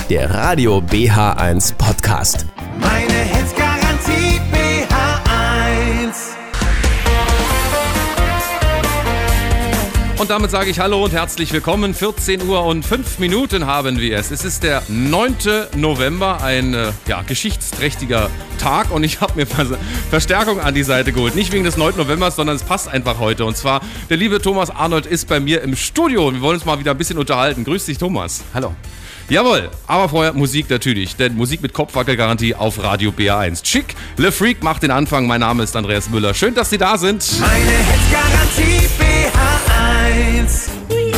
der Radio BH1 Podcast. Meine Hits-Garantie BH1. Und damit sage ich Hallo und herzlich willkommen. 14 Uhr und 5 Minuten haben wir es. Es ist der 9. November, ein geschichtsträchtiger Tag. Und ich habe mir Verstärkung an die Seite geholt. Nicht wegen des 9. Novembers, sondern es passt einfach heute. Und zwar, der liebe Thomas Arnold ist bei mir im Studio. Wir wollen uns mal wieder ein bisschen unterhalten. Grüß dich, Thomas. Hallo. Jawohl, aber vorher Musik natürlich, denn Musik mit Kopfwackelgarantie auf Radio BH1. Chick, Le Freak macht den Anfang. Mein Name ist Andreas Müller. Schön, dass Sie da sind. Meine Hits-Garantie BH1.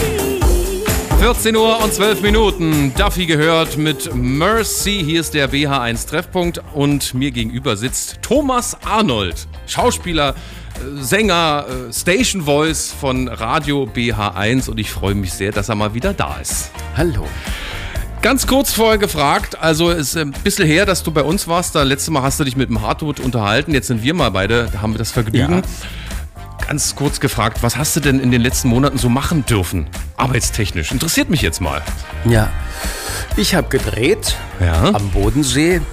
14 Uhr und 12 Minuten. Duffy gehört mit Mercy. Hier ist der BH1 Treffpunkt und mir gegenüber sitzt Thomas Arnold, Schauspieler, Sänger, Station Voice von Radio BH1 und ich freue mich sehr, dass er mal wieder da ist. Hallo. Ganz kurz vorher gefragt, also es ist ein bisschen her, dass du bei uns warst. Das letzte Mal hast du dich mit dem Hardwood unterhalten. Jetzt sind wir mal beide, da haben wir das Vergnügen. Ja. Ganz kurz gefragt, was hast du denn in den letzten Monaten so machen dürfen? Arbeitstechnisch. Interessiert mich jetzt mal. Ja, ich habe gedreht am Bodensee.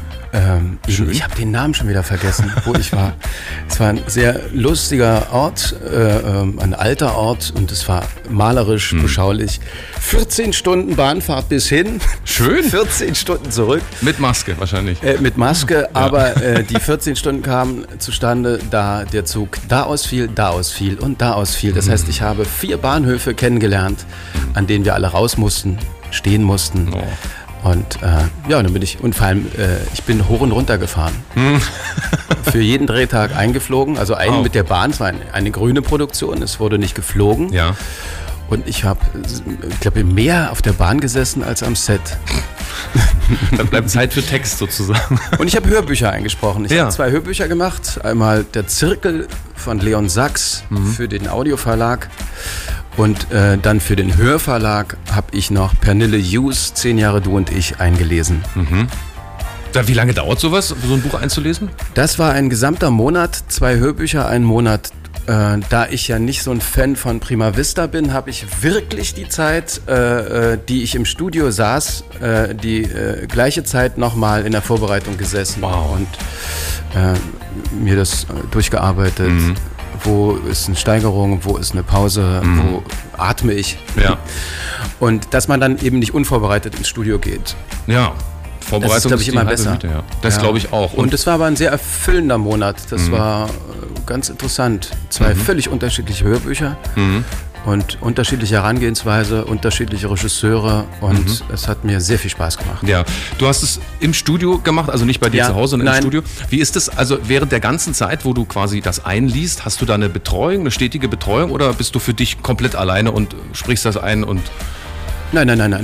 Ich habe den Namen schon wieder vergessen, wo ich war. Es war ein sehr lustiger Ort, ein alter Ort und es war malerisch, beschaulich. 14 Stunden Bahnfahrt bis hin. Schön. 14 Stunden zurück. Mit Maske wahrscheinlich. Mit Maske, aber die 14 Stunden kamen zustande, da der Zug da ausfiel und da ausfiel. Das heißt, ich habe 4 Bahnhöfe kennengelernt, an denen wir alle raus mussten, stehen mussten. Oh. Und dann bin ich, und vor allem, ich bin hoch und runter gefahren. Für jeden Drehtag eingeflogen, also mit der Bahn, es war eine grüne Produktion, es wurde nicht geflogen. Ja. Und ich glaube, mehr auf der Bahn gesessen als am Set. Dann bleibt Zeit für Text sozusagen. Und ich habe Hörbücher eingesprochen. Ich habe 2 Hörbücher gemacht. Einmal Der Zirkel von Leon Sachs für den Audioverlag. Und dann für den Hörverlag habe ich noch Pernille Hughes, 10 Jahre du und ich, eingelesen. Wie lange dauert sowas, so ein Buch einzulesen? Das war ein gesamter Monat, 2 Hörbücher, einen Monat. Da ich ja nicht so ein Fan von Prima Vista bin, habe ich wirklich die Zeit, die ich im Studio saß, die gleiche Zeit nochmal in der Vorbereitung gesessen und mir das durchgearbeitet. Wo ist eine Steigerung, wo ist eine Pause, wo atme ich. Ja. Und dass man dann eben nicht unvorbereitet ins Studio geht. Ja, Vorbereitung das ist, glaube ich, immer besser. Miete, ja. Das glaube ich auch. Und es war aber ein sehr erfüllender Monat. Das war ganz interessant. 2 völlig unterschiedliche Hörbücher und unterschiedliche Herangehensweise, unterschiedliche Regisseure und es hat mir sehr viel Spaß gemacht. Ja, du hast es im Studio gemacht, also nicht bei dir zu Hause, sondern im Studio. Wie ist es, also während der ganzen Zeit, wo du quasi das einliest, hast du da eine Betreuung, eine stetige Betreuung oder bist du für dich komplett alleine und sprichst das ein und... Nein.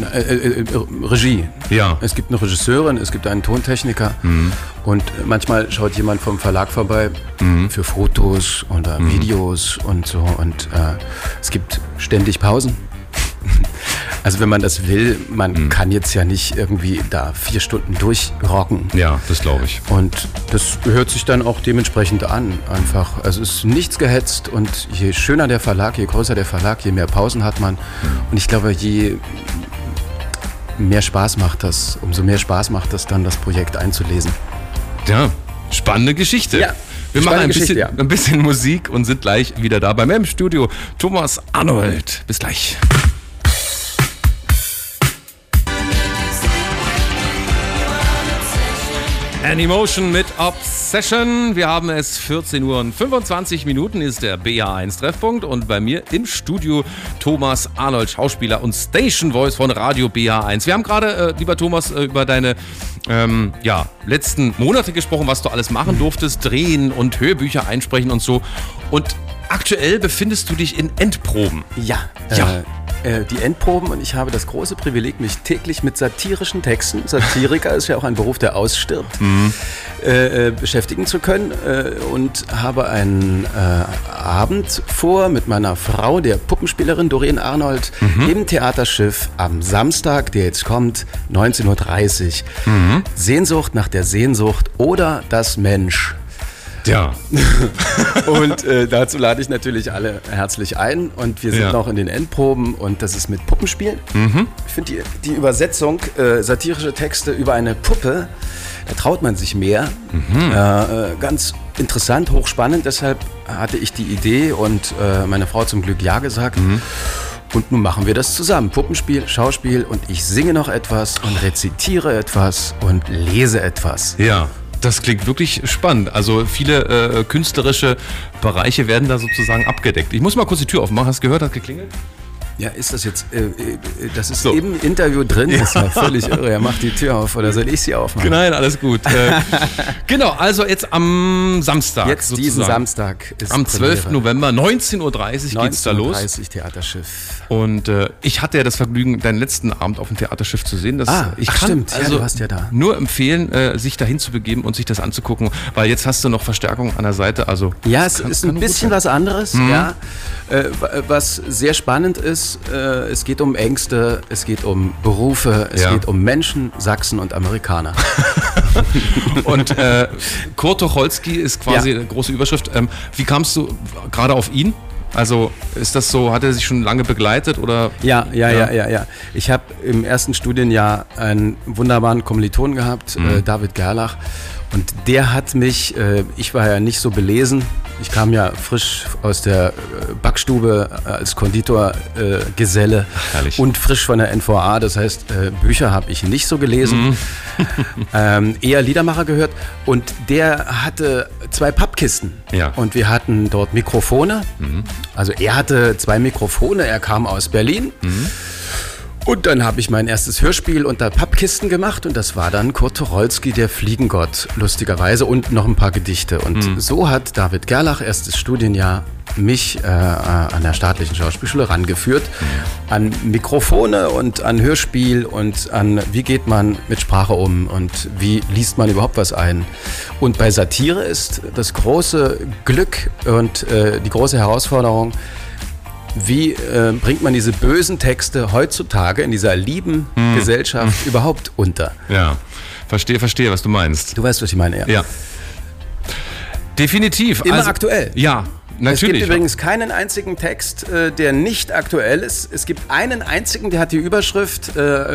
Regie. Ja. Es gibt eine Regisseurin, es gibt einen Tontechniker und manchmal schaut jemand vom Verlag vorbei für Fotos oder Videos und so und es gibt ständig Pausen. Also wenn man das will, man kann jetzt ja nicht irgendwie da 4 Stunden durchrocken. Ja, das glaube ich. Und das hört sich dann auch dementsprechend an, einfach. Also es ist nichts gehetzt und je schöner der Verlag, je größer der Verlag, je mehr Pausen hat man. Und ich glaube, je mehr Spaß macht das, umso mehr Spaß macht das dann, das Projekt einzulesen. Ja, spannende Geschichte. Ja. Wir machen ein bisschen Musik und sind gleich wieder da bei mir im Studio. Thomas Arnold. Bis gleich. Animotion mit Obsession. Wir haben es 14 Uhr und 25 Minuten ist der BH1 Treffpunkt und bei mir im Studio Thomas Arnold, Schauspieler und Station Voice von Radio BH1. Wir haben gerade, lieber Thomas, über deine letzten Monate gesprochen, was du alles machen durftest, drehen und Hörbücher einsprechen und so. Und aktuell befindest du dich in Endproben. Ja. Die Endproben und ich habe das große Privileg, mich täglich mit satirischen Texten, Satiriker ist ja auch ein Beruf, der ausstirbt, beschäftigen zu können und habe einen Abend vor mit meiner Frau, der Puppenspielerin Doreen Arnold, im Theaterschiff am Samstag, der jetzt kommt, 19.30 Uhr. Sehnsucht nach der Sehnsucht oder das Mensch. Ja. Und dazu lade ich natürlich alle herzlich ein. Und wir sind noch in den Endproben und das ist mit Puppenspielen. Ich finde die Übersetzung, satirische Texte über eine Puppe, da traut man sich mehr. Ganz interessant, hochspannend. Deshalb hatte ich die Idee und meine Frau zum Glück ja gesagt. Und nun machen wir das zusammen. Puppenspiel, Schauspiel und ich singe noch etwas und rezitiere etwas und lese etwas. Ja. Das klingt wirklich spannend. Also viele künstlerische Bereiche werden da sozusagen abgedeckt. Ich muss mal kurz die Tür aufmachen. Hast du gehört, hat geklingelt? Ja, ist das jetzt, das ist so im Interview drin, das ist ja völlig irre. Er macht die Tür auf oder soll ich sie aufmachen? Nein, alles gut. Genau, also jetzt am Samstag. Jetzt sozusagen. Diesen Samstag ist am 12. November, 19.30 Uhr geht's da los. 19.30 Uhr Theaterschiff. Und ich hatte ja das Vergnügen, deinen letzten Abend auf dem Theaterschiff zu sehen. Ich kann stimmt, also ja, du warst ja da. Nur empfehlen, sich dahin zu begeben und sich das anzugucken, weil jetzt hast du noch Verstärkung an der Seite. Also ja, es ist ein bisschen was anderes, ja. Was sehr spannend ist, es geht um Ängste, es geht um Berufe, es geht um Menschen, Sachsen und Amerikaner. Und Kurt Tucholsky ist quasi eine große Überschrift. Wie kamst du gerade auf ihn? Also ist das so, hat er sich schon lange begleitet oder? Ja. Ich habe im ersten Studienjahr einen wunderbaren Kommilitonen gehabt, David Gerlach. Und der hat mich, ich war ja nicht so belesen, ich kam ja frisch aus der Backstube als Konditorgeselle und frisch von der NVA, das heißt, Bücher habe ich nicht so gelesen, eher Liedermacher gehört und der hatte 2 Pappkisten und wir hatten dort Mikrofone, also er hatte 2 Mikrofone, er kam aus Berlin. Und dann habe ich mein erstes Hörspiel unter Pappkisten gemacht und das war dann Kurt Tucholsky, der Fliegengott, lustigerweise, und noch ein paar Gedichte. Und so hat David Gerlach, erstes Studienjahr, mich an der staatlichen Schauspielschule rangeführt an Mikrofone und an Hörspiel und an, wie geht man mit Sprache um und wie liest man überhaupt was ein. Und bei Satire ist das große Glück und die große Herausforderung, wie bringt man diese bösen Texte heutzutage in dieser lieben Gesellschaft überhaupt unter? Ja, verstehe, was du meinst. Du weißt, was ich meine, ja. Definitiv. Immer aktuell. Ja, natürlich. Es gibt übrigens keinen einzigen Text, der nicht aktuell ist. Es gibt einen einzigen, der hat die Überschrift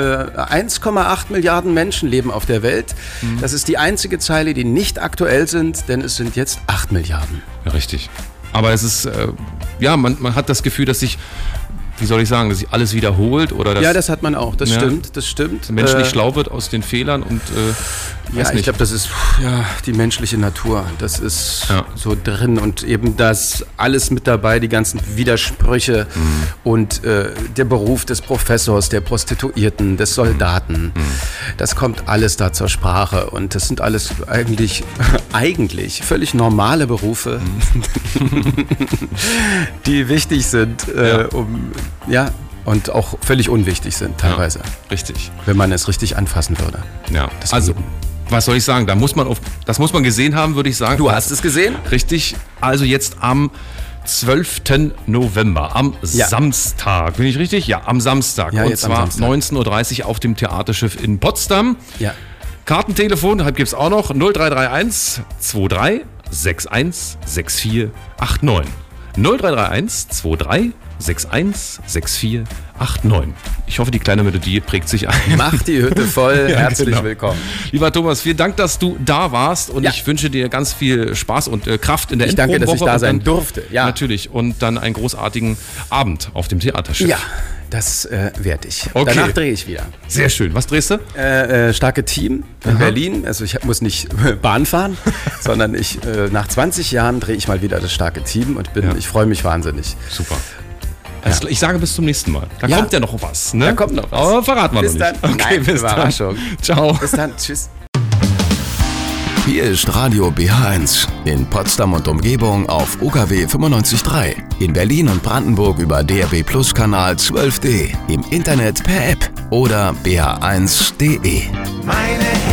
1,8 Milliarden Menschen leben auf der Welt. Das ist die einzige Zeile, die nicht aktuell sind, denn es sind jetzt 8 Milliarden. Ja, richtig. Aber es ist, man hat das Gefühl, dass sich, wie soll ich sagen, dass sich alles wiederholt oder dass, ja, das hat man auch, das stimmt. Der Mensch nicht schlau wird aus den Fehlern und ich glaube, das ist die menschliche Natur. Das ist so drin und eben das alles mit dabei, die ganzen Widersprüche und der Beruf des Professors, der Prostituierten, des Soldaten. Das kommt alles da zur Sprache und das sind alles eigentlich völlig normale Berufe, die wichtig sind, und auch völlig unwichtig sind teilweise. Ja, richtig. Wenn man es richtig anfassen würde. Ja, also was soll ich sagen, das muss man gesehen haben, würde ich sagen. Du hast es gesehen? Richtig, also jetzt am 12. November, am Samstag, bin ich richtig? Ja, am Samstag. Ja, und zwar 19.30 Uhr auf dem Theaterschiff in Potsdam. Ja. Kartentelefon, deshalb gibt es auch noch 0331 23 61 64 89. 0331 23 61 64 89. Ich hoffe, die kleine Melodie prägt sich ein. Mach die Hütte voll. Herzlich willkommen. Lieber Thomas, vielen Dank, dass du da warst und ich wünsche dir ganz viel Spaß und Kraft in der Endprobenwoche. Ich danke, dass ich da sein durfte. Ja. Natürlich. Und dann einen großartigen Abend auf dem Theaterschiff. Ja, das werde ich. Okay. Danach drehe ich wieder. Sehr schön. Was drehst du? Starke Team in Berlin. Also ich muss nicht Bahn fahren, sondern nach 20 Jahren drehe ich mal wieder das Starke Team und ich freue mich wahnsinnig. Super. Also ich sage bis zum nächsten Mal. Da kommt ja noch was. Ne? Da kommt noch was. Aber verraten wir noch nicht. Bis dann. Okay, bis Überraschung. Dann. Ciao. Bis dann. Tschüss. Hier ist Radio BH1 in Potsdam und Umgebung auf UKW 95.3, in Berlin und Brandenburg über DRB Plus Kanal 12D, im Internet per App oder bh1.de. Meine